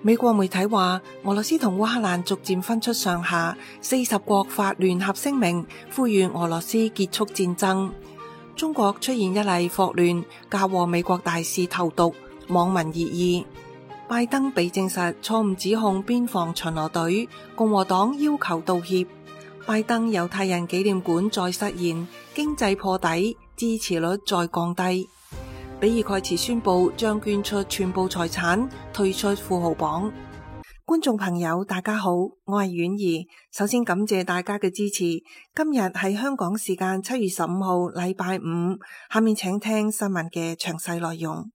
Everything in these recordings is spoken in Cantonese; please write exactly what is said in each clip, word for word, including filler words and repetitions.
美國媒體話，俄羅斯同烏克蘭逐漸分出上下，四十國發聯合聲明，呼籲俄羅斯結束戰爭。中國出現一例霍亂，嫁禍美國大肆投毒，網民熱議。拜登被證實錯誤指控邊防巡邏隊，共和黨要求道歉。拜登猶太人紀念館再失言，經濟破底，支持率再降低。比爾蓋茨宣布將捐出全部財產，退出富豪榜。觀眾朋友大家好，我係婉兒，首先感謝大家嘅支持。今日係香港時間七月十五號禮拜五，下面請聽新聞嘅詳細內容。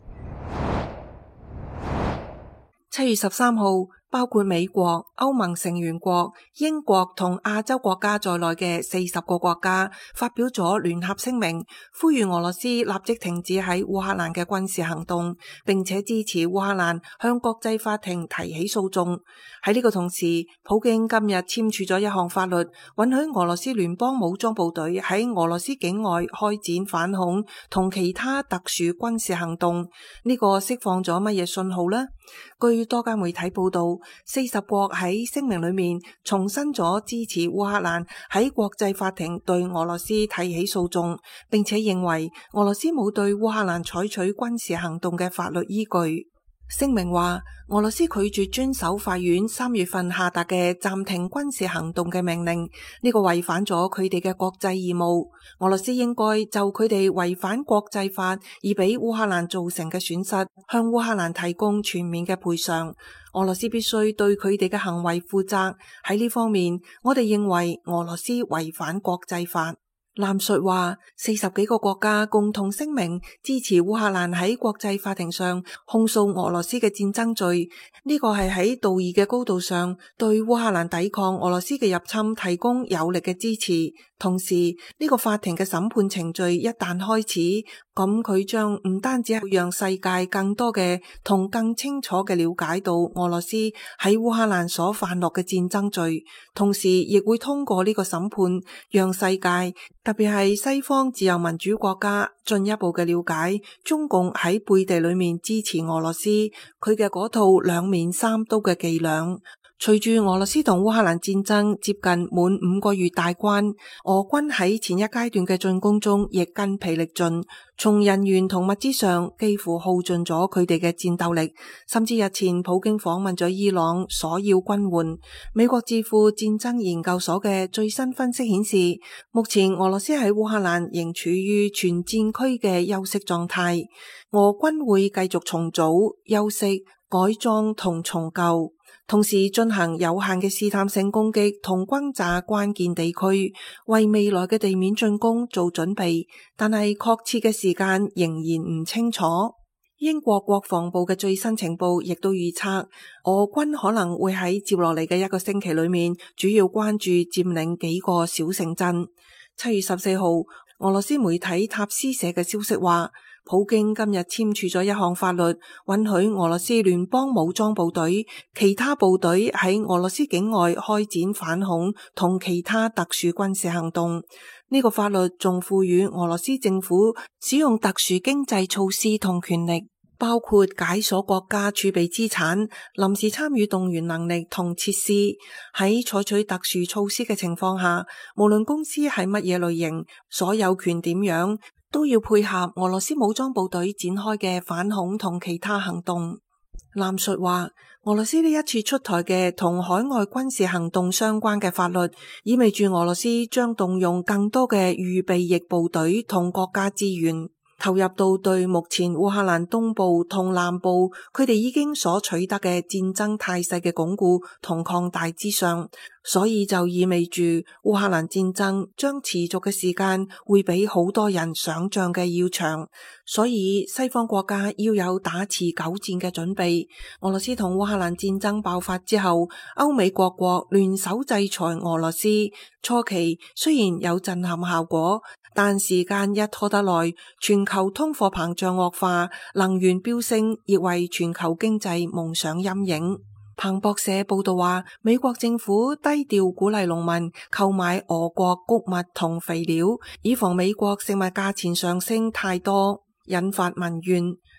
七月十三號，包括美國、歐盟成員國、英國同亞洲國家在內嘅四十個國家發表咗聯合聲明，呼籲俄羅斯立即停止喺烏克蘭嘅軍事行動，並且支持烏克蘭向國際法庭提起訴訟。喺呢個同時，普京今日簽署咗一項法律，允許俄羅斯聯邦武裝部隊喺俄羅斯境外開展反恐同其他特殊軍事行動。呢個釋放咗乜嘢信號呢？據多家媒體報道，四十國喺聲明裏面重申咗支持烏克蘭喺國際法庭對俄羅斯提起訴訟，並且認為俄羅斯冇對烏克蘭採取軍事行動嘅法律依據。聲明話，俄羅斯拒絕遵守法院三月份下達嘅暫停軍事行動嘅命令，呢個違反咗佢哋嘅國際義務。俄羅斯應該就佢哋違反國際法而俾烏克蘭造成嘅損失，向烏克蘭提供全面嘅賠償。俄羅斯必須對佢哋嘅行為負責。喺呢方面，我哋認為俄羅斯違反國際法。藍述話，四十幾個國家共同聲明支持烏克蘭喺國際法庭上控訴俄羅斯嘅戰爭罪，呢個係喺道義嘅高度上對烏克蘭抵抗俄羅斯嘅入侵提供有力嘅支持。同時，呢個法庭嘅審判程序一旦開始，咁佢將唔單止係讓世界更多嘅同更清楚嘅了解到俄羅斯喺烏克蘭所犯落嘅戰爭罪，同時亦會通過呢個審判讓世界，特別係西方自由民主國家進一步嘅了解中共喺背地裏面支持俄羅斯佢嘅嗰套兩面三刀嘅伎倆。隨住俄羅斯同烏克蘭戰爭接近滿五個月大關，俄軍喺前一階段嘅進攻中亦筋疲力盡，從人員同物資上幾乎耗盡咗佢哋嘅戰鬥力。甚至日前普京訪問咗伊朗，索要軍援。美國智庫戰爭研究所嘅最新分析顯示，目前俄羅斯喺烏克蘭仍處於全戰區嘅休息狀態，俄軍會繼續重組、休息、改裝同重構，同時進行有限嘅試探性攻擊同轟炸關鍵地區，為未來嘅地面進攻做準備，但係確切嘅時間仍然唔清楚。英國國防部嘅最新情報亦都預測，俄軍可能會喺接落嚟嘅一個星期裏面，主要關注佔領幾個小城鎮。七月十四號，俄羅斯媒體塔斯社嘅消息話，普京今日簽署咗一項法律，允許俄羅斯聯邦武裝部隊、其他部隊喺俄羅斯境外開展反恐同其他特殊軍事行動。呢個法律仲賦予俄羅斯政府使用特殊經濟措施同權力，包括解鎖國家儲備資產、臨時參與動員能力同設施。喺採取特殊措施嘅情況下，無論公司係乜嘢類型，所有權點樣，都要配合俄羅斯武裝部隊展開嘅反恐同其他行動。藍述話，俄羅斯呢一次出台嘅同海外軍事行動相關嘅法律，意味住俄羅斯將動用更多嘅預備役部隊同國家資源，投入到對目前烏克蘭東部同南部佢哋已經所取得嘅戰爭態勢嘅鞏固同擴大之上，所以就意味住烏克蘭戰爭將持續嘅時間會比好多人想象嘅要長，所以西方國家要有打持久戰嘅準備。俄羅斯同烏克蘭戰爭爆發之後，歐美各國聯手制裁俄羅斯，初期雖然有震撼效果，但時間一拖得耐，全球通貨膨脹惡化，能源飆升，亦為全球經濟蒙上陰影。彭博社報道話，美國政府低調鼓勵農民購買俄國穀物同肥料，以防美國食物價錢上升太多，引發民怨。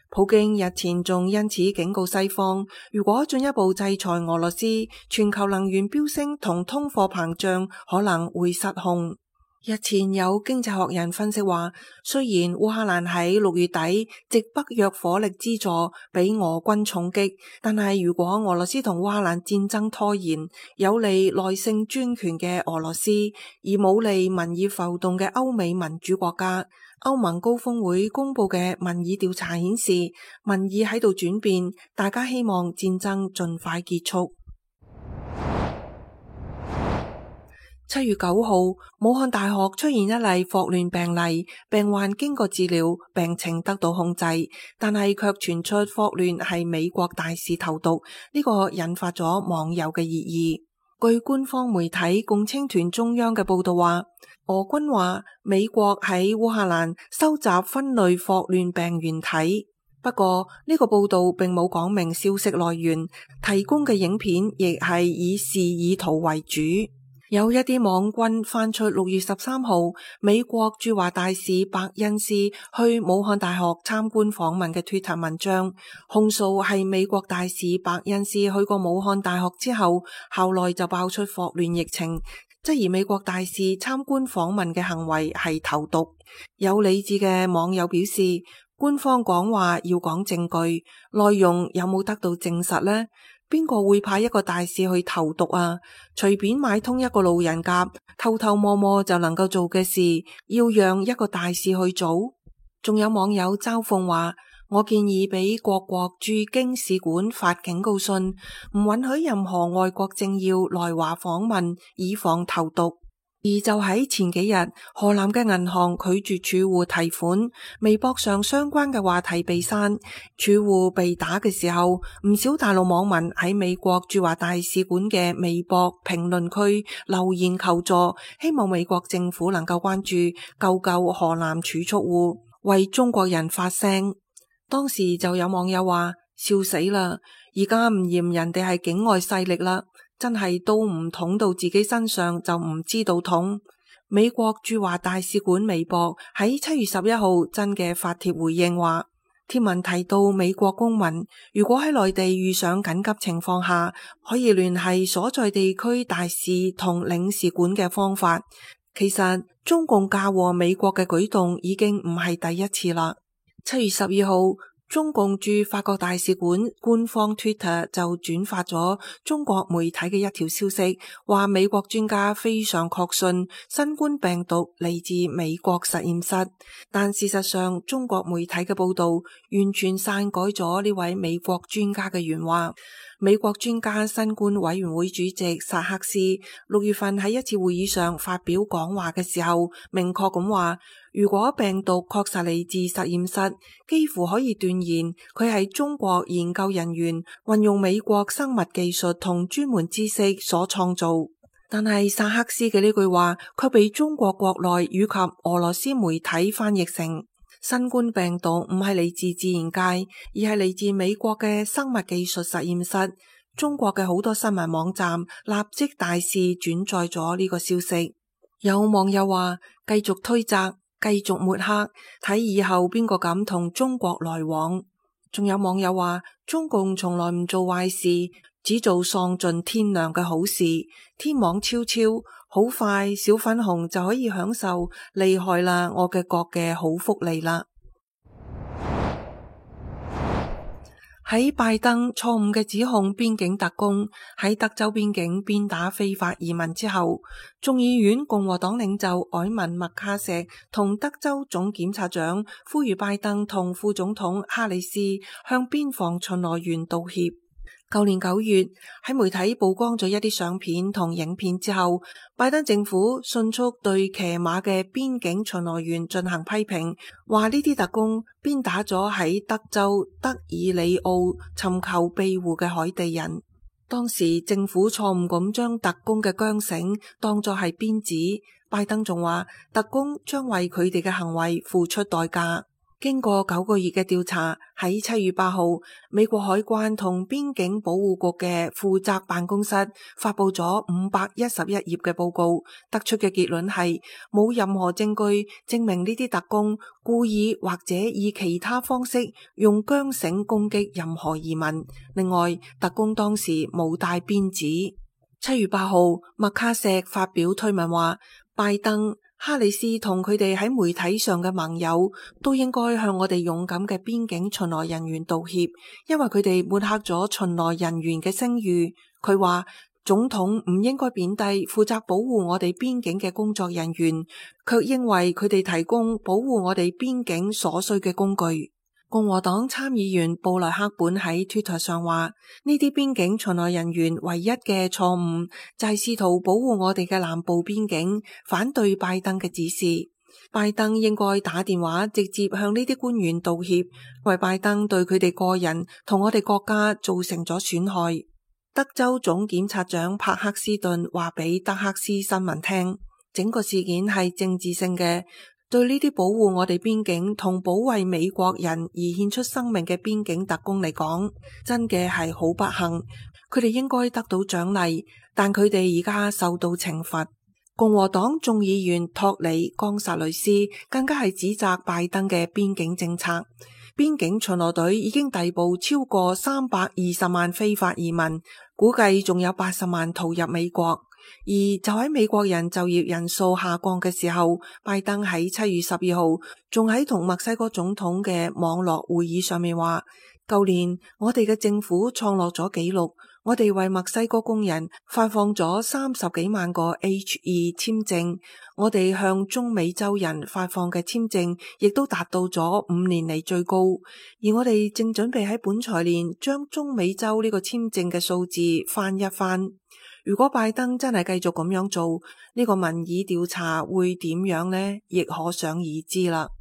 普京日前仲因此警告西方，如果進一步制裁俄羅斯，全球能源飆升同通貨膨脹可能會失控。日前有經濟學人分析話，雖然烏克蘭喺六月底藉北約火力資助俾俄軍重擊，但係如果俄羅斯同烏克蘭戰爭拖延，有利內政專權嘅俄羅斯，而冇利民意浮動嘅歐美民主國家。歐盟高峰會公布嘅民意調查顯示，民意喺度轉變，大家希望戰爭盡快結束。七月九號，武漢大學出現一例霍亂病例，病患經過治療，病情得到控制，但係卻傳出霍亂係美國大使投毒，呢個引發咗網友嘅熱議。據官方媒體共青團中央嘅報道話，俄軍話美國喺烏克蘭收集分類霍亂病原體，不過呢個報道並冇講明消息來源，提供嘅影片亦係以示意圖為主。有一啲網軍翻出六月十三號美國駐華大使伯恩斯去武漢大學參觀訪問嘅 Twitter 文章，控訴係美國大使伯恩斯去過武漢大學之後，後來就爆出霍亂疫情，質疑美國大使參觀訪問嘅行為係投毒。有理智嘅網友表示，官方講話要講證據，內容有冇得到證實呢？邊個會派一個大使去投毒啊？隨便買通一個路人甲，偷偷摸摸就能夠做嘅事，要讓一個大使去做？仲有網友嘲諷話，我建議俾各國駐京使館發警告信，唔允許任何外國政要來華訪問，以防投毒。而就喺前幾日，河南嘅銀行拒絕儲戶提款，微博上相關嘅話題被刪，儲戶被打嘅時候，唔少大陸網民喺美國駐華大使館嘅微博評論區留言求助，希望美國政府能夠關注，救救河南儲蓄戶，為中國人發聲。當時就有網友話，笑死啦，而家唔嫌人哋係境外勢力啦，真係都唔捅到自己身上就唔知道捅。美國駐華大使館微博喺七月十一號真嘅發帖回應話，貼文提到美國公民如果喺內地遇上緊急情況下，可以聯繫所在地區大使同領事館嘅方法。其實中共嫁禍美國嘅舉動已經唔係第一次啦。七月十二號，中共駐法國大使館官方 Twitter 就轉發咗中國媒體嘅一條消息，話美國專家非常確信新冠病毒嚟自美國實驗室，但事實上中國媒體嘅報道完全篡改咗呢位美國專家嘅原話。美國專家新冠委員會主席薩克斯六月份喺一次會議上發表講話嘅時候，明確咁話，如果病毒確實嚟自實驗室，幾乎可以斷言佢係中國研究人員運用美國生物技術同專門知識所創造。但係薩克斯嘅呢句話卻被中國國內以及俄羅斯媒體翻譯成新冠病毒唔係嚟自自然界，而係嚟自美國嘅生物技術實驗室。中國嘅好多新聞網站立即大肆轉載咗呢個消息。有網友話，繼續推責，繼續抹黑，睇以後邊個敢同中國來往。仲有網友話，中共從來唔做壞事，只做喪盡天良嘅好事。天網悄悄，好快小粉紅就可以享受厲害啦我嘅國嘅好福利啦。喺拜登錯誤嘅指控邊境特工喺德州邊境鞭打非法移民之後，眾議院共和黨領袖凱文麥卡錫同德州總檢察長呼籲拜登同副總統哈里斯向邊防巡邏員道歉。舊年九月喺媒體曝光咗一啲相片同影片之後，拜登政府迅速對騎馬嘅邊境巡邏員進行批評，話呢啲特工鞭打咗喺德州德爾里奧尋求庇護嘅海地人。當時政府錯誤咁將特工嘅韁繩當作係鞭子，拜登仲話特工將為佢哋嘅行為付出代價。 經過九個月嘅調查，喺七月八號，美國海關同邊境保護局嘅負責辦公室發佈咗五百一十一頁嘅報告，得出嘅結論係冇任何證據證明呢啲特工故意或者以其他方式用韁繩攻擊任何移民。另外，特工當時冇帶鞭子。七月八號，麥卡錫發表推文話，拜登、哈里斯同佢哋喺媒體上嘅盟友都應該向我哋勇敢嘅邊境巡邏人員道歉，因為佢哋抹黑咗巡邏人員嘅聲譽。佢話總統唔應該貶低負責保護我哋邊境嘅工作人員，卻應為佢哋提供保護我哋邊境所需嘅工具。共和黨參議員布萊克本喺 Twitter 上話，呢啲邊境巡邏人員唯一嘅錯誤就係試圖保護我哋嘅南部邊境，反對拜登嘅指示。拜登應該打電話直接向呢啲官員道歉，為拜登對佢哋個人同我哋國家造成咗損害。德州總檢察長帕克斯頓話俾德克斯新聞聽，整個事件係政治性嘅。對呢啲保護我哋邊境同保衛美國人而獻出生命嘅邊境特工嚟講，真嘅係好不幸。佢哋應該得到獎勵，但佢哋而家受到懲罰。共和黨眾議員托里岡薩雷斯更加係指責拜登嘅邊境政策。邊境巡邏隊已經逮捕超過三百二十萬非法移民，估計仲有八十萬逃入美國。而就喺美國人就業人數下降嘅時候，拜登喺七月十二號仲喺同墨西哥總統嘅網絡會議上面話，舊年我哋嘅政府創落咗紀錄，我哋為墨西哥工人發放咗三十幾萬個 H 二 簽證，我哋向中美洲人發放嘅簽證亦都達到咗五年嚟最高，而我哋正準備喺本財年將中美洲呢個簽證嘅數字翻一番。如果拜登真係繼續咁樣做，呢個民意調查會點樣呢？亦可想而知啦。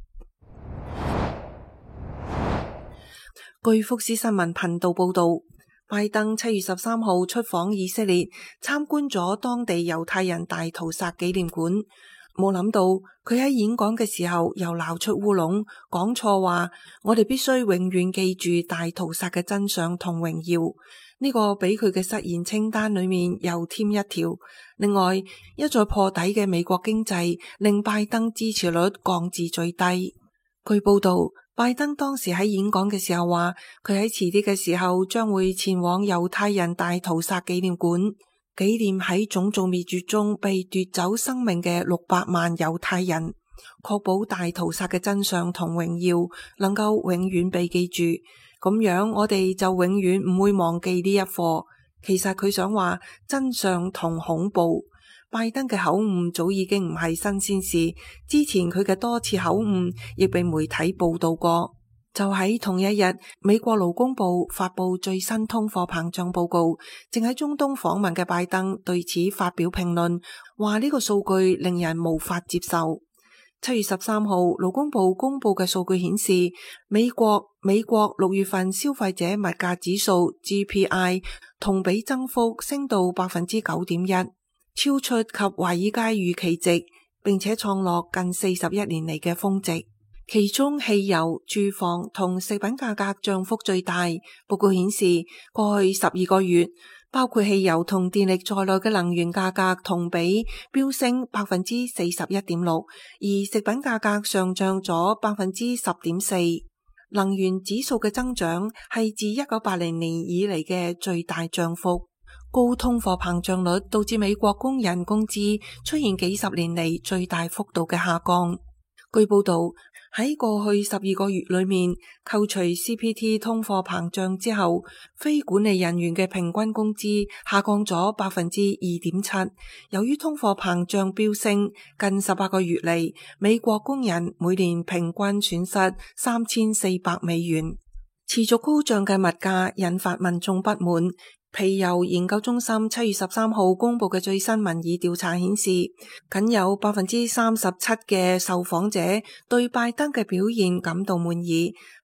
據福斯新聞頻道報道，拜登七月十三號出訪以色列，參觀咗當地猶太人大屠殺紀念館。冇諗到佢喺演講嘅時候又鬧出烏龍，講錯話。我哋必須永遠記住大屠殺嘅真相同榮耀。呢個比佢嘅失言清單裏面又添一條。另外，一再破底嘅美國經濟令拜登支持率降至最低。據報道，拜登當時喺演講嘅時候話，佢喺遲啲嘅時候將會前往猶太人大屠殺紀念館，紀念喺種族滅絕中被奪走生命嘅六百萬猶太人，確保大屠殺嘅真相同榮耀能夠永遠被記住。咁樣我哋就永遠唔會忘記呢一課。其實佢想話真相同恐怖。拜登嘅口誤早已經唔係新鮮事，之前佢嘅多次口誤亦被媒體報道過。就喺同一日，美國勞工部發布最新通貨膨脹報告，正喺中東訪問嘅拜登對此發表評論，話呢個數據令人無法接受。七月十三號，勞工部公布嘅數據顯示，美國美國六月份消費者物價指數 G P I 同比增幅升到百分之九點一，超出及華爾街預期值，並且創落近四十一年嚟嘅峰值。其中汽油、住房同食品價格漲幅最大。報告顯示，過去十二個月，包括汽油同電力在內嘅能源價格同比飆升百分之四十一點六，而食品價格上漲咗百分之十點四。能源指數嘅增長係自一九八零年以嚟嘅最大漲幅。高通貨膨脹率導致美國工人工資出現幾十年嚟最大幅度嘅下降。據報道，喺過去十二個月裏面，扣除 C P T 通貨膨脹之後，非管理人員嘅平均工資下降咗百分之二點七。由於通貨膨脹飆升，近十八個月嚟，美國工人每年平均損失三千四百美元。持續高漲嘅物價引發民眾不滿。皮尤研究中心七月十三號公布嘅最新民意調查顯示，僅有百分之三十七嘅受訪者對拜登嘅表現感到滿意，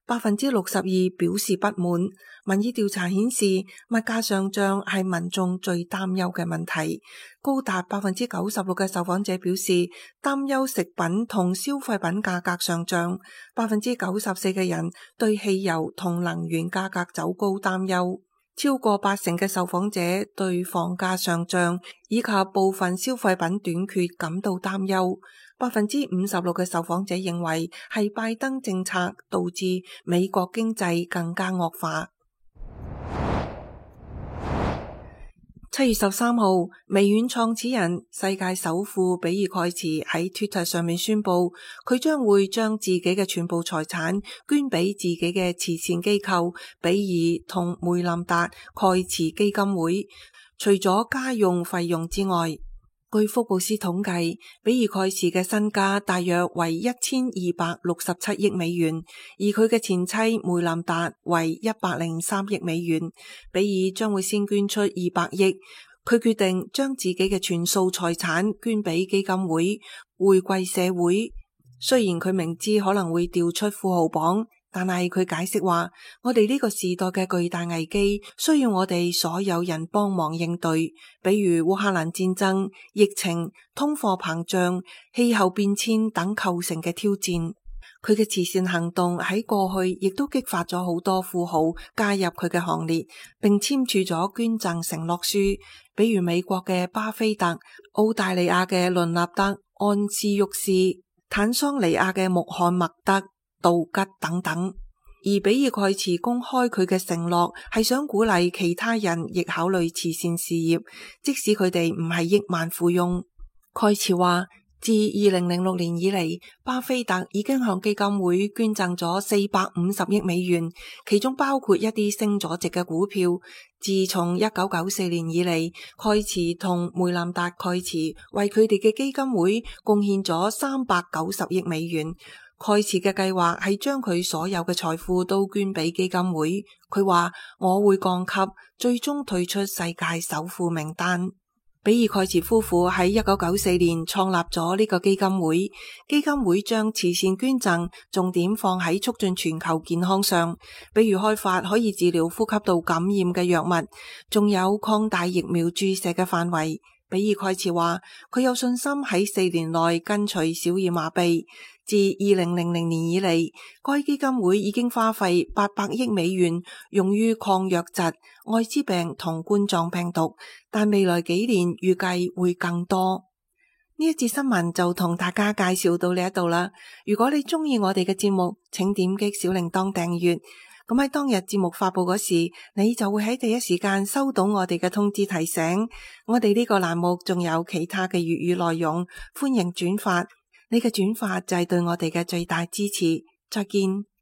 百分之六十二表示不滿。民意調查顯示，物價上漲係民眾最擔憂嘅問題。高達百分之九十六嘅受訪者表示擔憂食品同消費品價格上漲。百分之九十四嘅人對汽油同能源價格走高擔憂。超過八成嘅受訪者對房價上漲以及部分消費品短缺感到擔憂。百分之五十六嘅受訪者認為係拜登政策導致美國經濟更加惡化。七月十三號，微軟創始人、世界首富比爾蓋茨喺 Twitter 上面宣布，佢將會將自己嘅全部財產捐俾自己嘅慈善機構比爾同梅琳達蓋茨基金會，除咗家用費用之外。據福布斯統計，比爾蓋茨嘅身家大約為一千二百六十七億美元，而佢嘅前妻梅琳達為一百零三億美元。比爾將會先捐出二百億，佢決定將自己嘅全數財產捐俾基金會，回饋社會。雖然佢明知可能會掉出富豪榜，但係佢解釋話，我哋呢個時代嘅巨大危機需要我哋所有人幫忙應對，比如烏克蘭戰爭、疫情、通貨膨脹、氣候變遷等構成嘅挑戰。佢嘅慈善行動喺過去亦都激發咗好多富豪加入佢嘅行列，並簽署咗捐贈承諾書，比如美國嘅巴菲特、澳大利亞嘅倫納德、安斯沃斯、坦桑尼亞嘅穆罕默德、杜吉等等。而比爾蓋茨公開佢嘅承諾係想鼓勵其他人亦考慮慈善事業，即使佢哋唔係億萬富翁。蓋茨話，自二零零六年以嚟，巴菲特已經向基金會捐贈咗四百五十億美元，其中包括一啲升咗值嘅股票。自從一九九四年以嚟，蓋茨同梅琳達蓋茨為佢哋嘅基金會貢獻咗三百九十億美元。蓋茨嘅計劃係將佢所有嘅財富都捐俾基金會。佢話，我會降級，最終退出世界首富名單。比爾蓋茨夫婦喺一九九四年創立咗呢個基金會，基金會將慈善捐贈重點放喺促進全球健康上，比如開發可以治療呼吸道感染嘅藥物，仲有擴大疫苗注射嘅範圍。比爾蓋茨話，佢有信心喺四年內根除小兒麻痹。自二零零零年以嚟，該基金會已經花費八百億美元用於抗瘧疾、艾滋病同冠狀病毒，但未來幾年預計會更多。呢一節新聞就同大家介紹到呢一度啦。如果你中意我哋嘅節目，請點擊小鈴鐺訂閱。咁喺當日節目發佈嗰時，你就會喺第一時間收到我哋嘅通知提醒。我哋呢個欄目仲有其他嘅粵語內容，歡迎轉發。你嘅轉發就係對我哋嘅最大支持。再見。